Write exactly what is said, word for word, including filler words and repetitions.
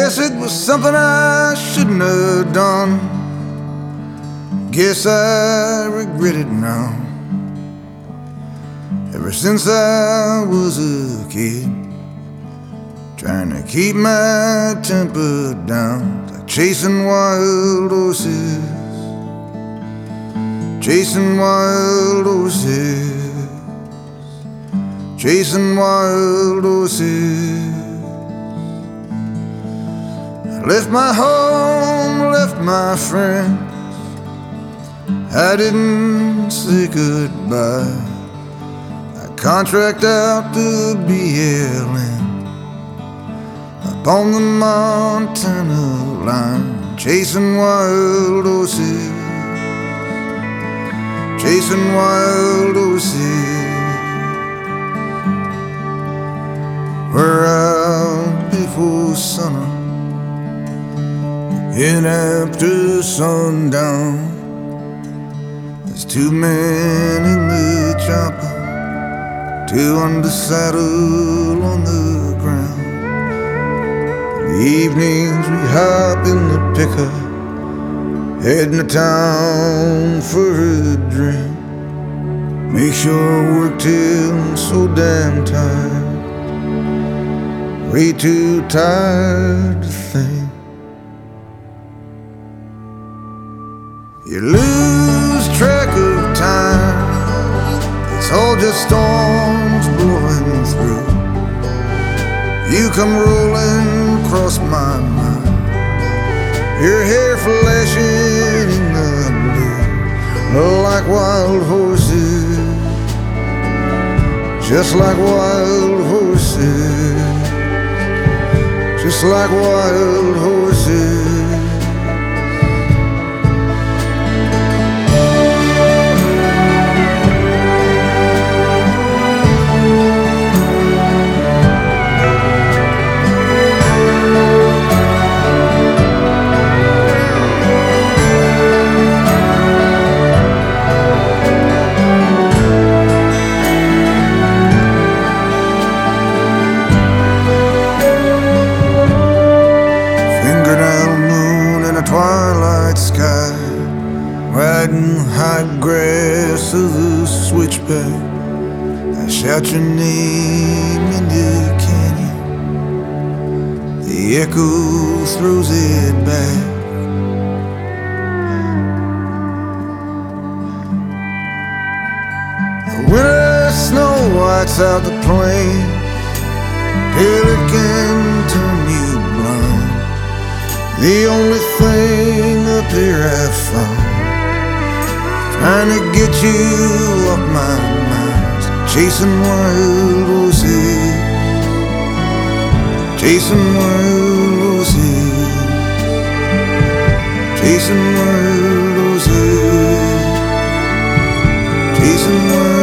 Guess it was something I shouldn't have done. Guess I regret it now. Ever since I was a kid, trying to keep my temper down, like chasing wild horses, chasing wild horses, chasing wild horses. I left my home, left my friends, I didn't say goodbye. I contract out to B L M up on the Montana line, chasing wild horses, chasing wild horses. We're out before sunup, in after sundown. There's two men in the chopper, two under saddle on the ground. In the evenings we hop in the pickup, heading to town for a drink. Make sure work till I'm so damn tired, way too tired to think. You lose track of time, it's all just storms blowing through. You come rolling across my mind, your hair flashing in the blue, like wild horses, just like wild horses, just like wild horses. Twilight sky, riding high grass of the switchback. I shout your name in the canyon, the echo throws it back. The winter snow whites out the plain till it can turn you blind. The only thing up here I've found, trying to get you off my mind, chasing wild horses, chasing wild horses, chasing wild horses, chasing wild horses.